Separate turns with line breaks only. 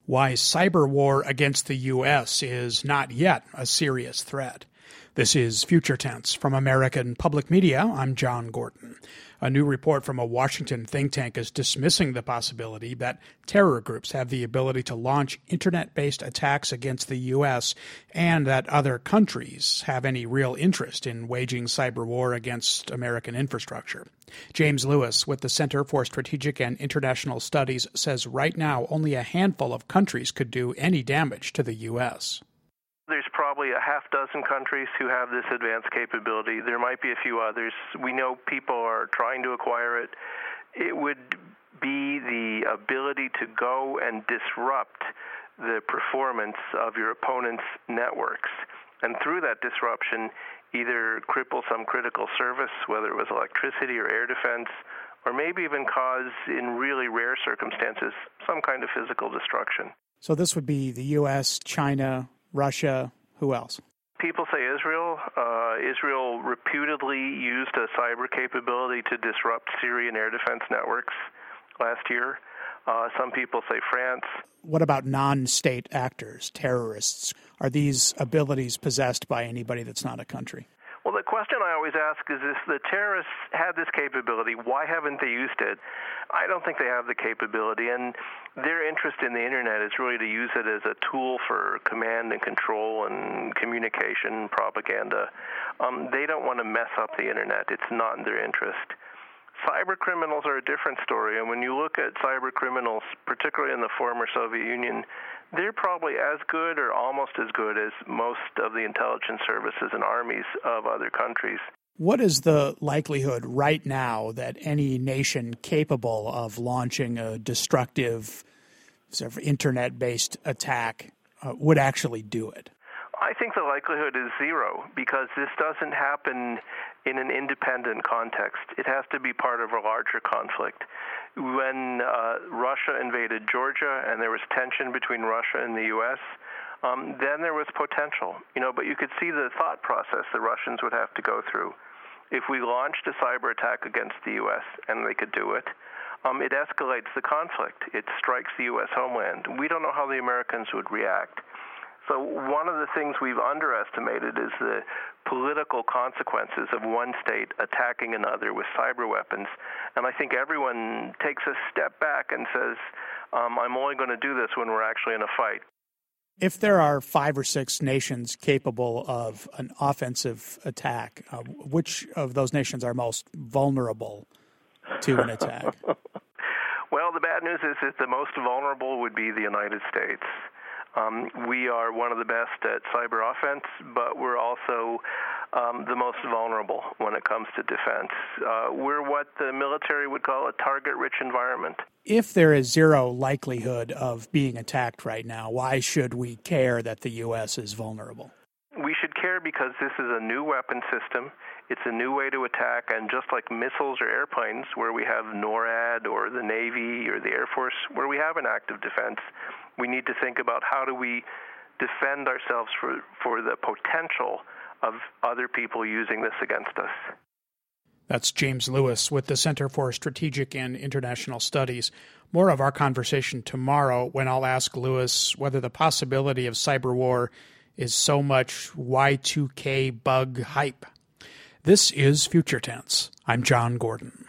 Why cyber war against the U.S. is not yet a serious threat. This is Future Tense from American Public Media. I'm John Gordon. A new report from a Washington think tank is dismissing the possibility that terror groups have the ability to launch internet-based attacks against the U.S. and that other countries have any real interest in waging cyber war against American infrastructure. James Lewis with the Center for Strategic and International Studies says right now only a handful of countries could do any damage to the U.S.
There's probably a half dozen countries who have this advanced capability. There might be a few others. We know people are trying to acquire it. It would be the ability to go and disrupt the performance of your opponent's networks. And through that disruption, either cripple some critical service, whether it was electricity or air defense, or maybe even cause, in really rare circumstances, some kind of physical destruction.
So this would be the U.S., China, Russia, who else?
People say Israel. Israel reputedly used a cyber capability to disrupt Syrian air defense networks last year. Some people say France.
What about non-state actors, terrorists? Are these abilities possessed by anybody that's not a country?
Well, the question I always ask is if the terrorists had this capability, why haven't they used it? I don't think they have the capability, and their interest in the Internet is really to use it as a tool for command and control and communication, propaganda. They don't want to mess up the Internet. It's not in their interest. Cyber criminals are a different story, and when you look at cyber criminals, particularly in the former Soviet Union, they're probably as good or almost as good as most of the intelligence services and armies of other countries.
What is the likelihood right now that any nation capable of launching a destructive sort of internet-based attack would actually do it?
I think the likelihood is zero because this doesn't happen in an independent context. It has to be part of a larger conflict. When Russia invaded Georgia and there was tension between Russia and the U.S., then there was potential, but you could see the thought process the Russians would have to go through. If we launched a cyber attack against the U.S., and they could do it, it escalates the conflict. It strikes the U.S. homeland. We don't know how the Americans would react. So one of the things we've underestimated is the political consequences of one state attacking another with cyber weapons. And I think everyone takes a step back and says, I'm only going to do this when we're actually in a fight.
If there are 5 or 6 nations capable of an offensive attack, which of those nations are most vulnerable to an attack?
Well, the bad news is that the most vulnerable would be the United States. We are one of the best at cyber offense, but we're also the most vulnerable when it comes to defense. We're what the military would call a target-rich environment.
If there is zero likelihood of being attacked right now, why should we care that the U.S. is vulnerable?
We should care because this is a new weapon system. It's a new way to attack, and just like missiles or airplanes, where we have NORAD or the Navy or the Air Force, where we have an active defense, we need to think about how do we defend ourselves for the potential of other people using this against us.
That's James Lewis with the Center for Strategic and International Studies. More of our conversation tomorrow when I'll ask Lewis whether the possibility of cyber war is so much Y2K bug hype. This is Future Tense. I'm John Gordon.